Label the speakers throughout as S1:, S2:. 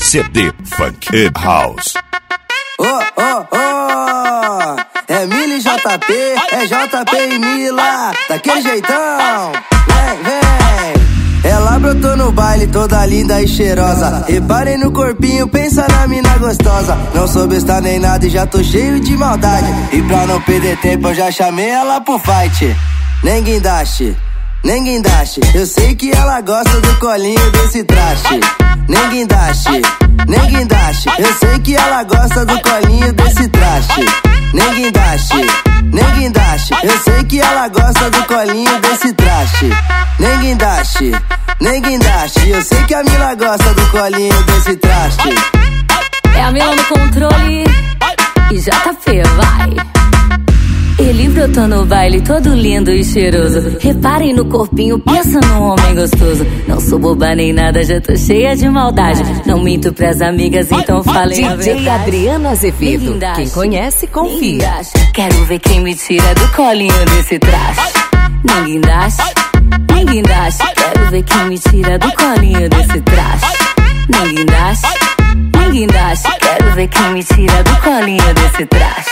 S1: CD Funk e House.
S2: É Mila e JP, é JP e Mila, daquele jeitão. Vem. Ela brotou no baile toda linda e cheirosa. Reparem no corpinho, pensa na mina gostosa. Não sou besta nem nada e já tô cheio de maldade. E pra não perder tempo eu já chamei ela pro fight. Nem guindaste, nem guindaste. Eu sei que ela gosta do colinho desse traste. Nem guindaste, nem guindaste. Eu sei que ela gosta do colinho desse traste. Nem guindaste, nem guindaste. Eu sei que ela gosta do colinho desse traste. Nem guindaste, nem guindaste. Eu sei que a Mila gosta do colinho desse traste.
S3: É a Mila no controle e JP, vai. Ele brotou no baile todo lindo e cheiroso. Reparem no corpinho, pensa num homem gostoso. Não sou boba nem nada, já tô cheia de maldade. Não minto pras amigas, então falem a verdade.
S4: DJ Adriano Azevedo, quem conhece, confia.
S3: Quero ver quem me tira do colinho desse traste. Ninguém daste, ninguém daste. Quero ver quem me tira do colinho desse traste. Ninguém daste, ninguém daste. Quero ver quem me tira do colinho desse traste.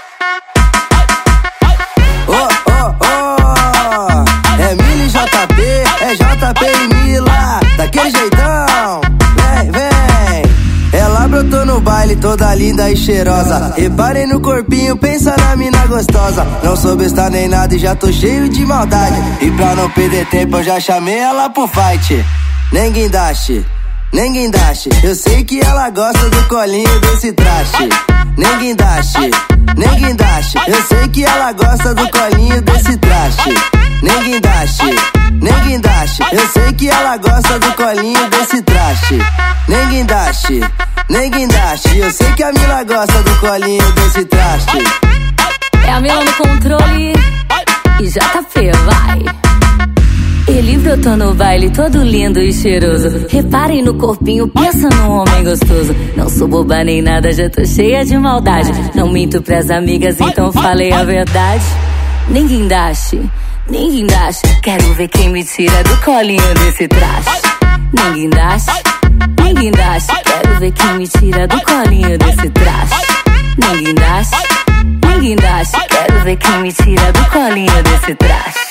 S2: É Mila e JP, é JP e Mila, daquele jeitão. Vem, vem. Ela brotou no baile toda linda e cheirosa. Reparem no corpinho, pensa na mina gostosa. Não sou besta nem nada e já tô cheio de maldade. E pra não perder tempo eu já chamei ela pro fight. Nem guindaste, nem guindaste. Eu sei que ela gosta do colinho desse traste. Nem guindaste, nem guindaste. Eu sei que ela gosta do colinho desse traste. Nem guindaste, nem guindaste. Eu sei que ela gosta do colinho desse traste. Nem guindaste, nem guindaste. Eu sei que a Mila gosta do colinho desse traste.
S3: É a Mila no controle e JP, vai. Ele brotou no baile todo lindo e cheiroso. Reparem no corpinho, pensa num homem gostoso. Não sou boba nem nada, já tô cheia de maldade. Não minto pras amigas, então falei a verdade. Nem guindaste, nem guindaste. Quero ver quem me tira do colinho desse traste. Nem guindaste, nem guindaste. Quero ver quem me tira do colinho desse traste. Nem guindaste, nem guindaste. Quero ver quem me tira do colinho desse traste.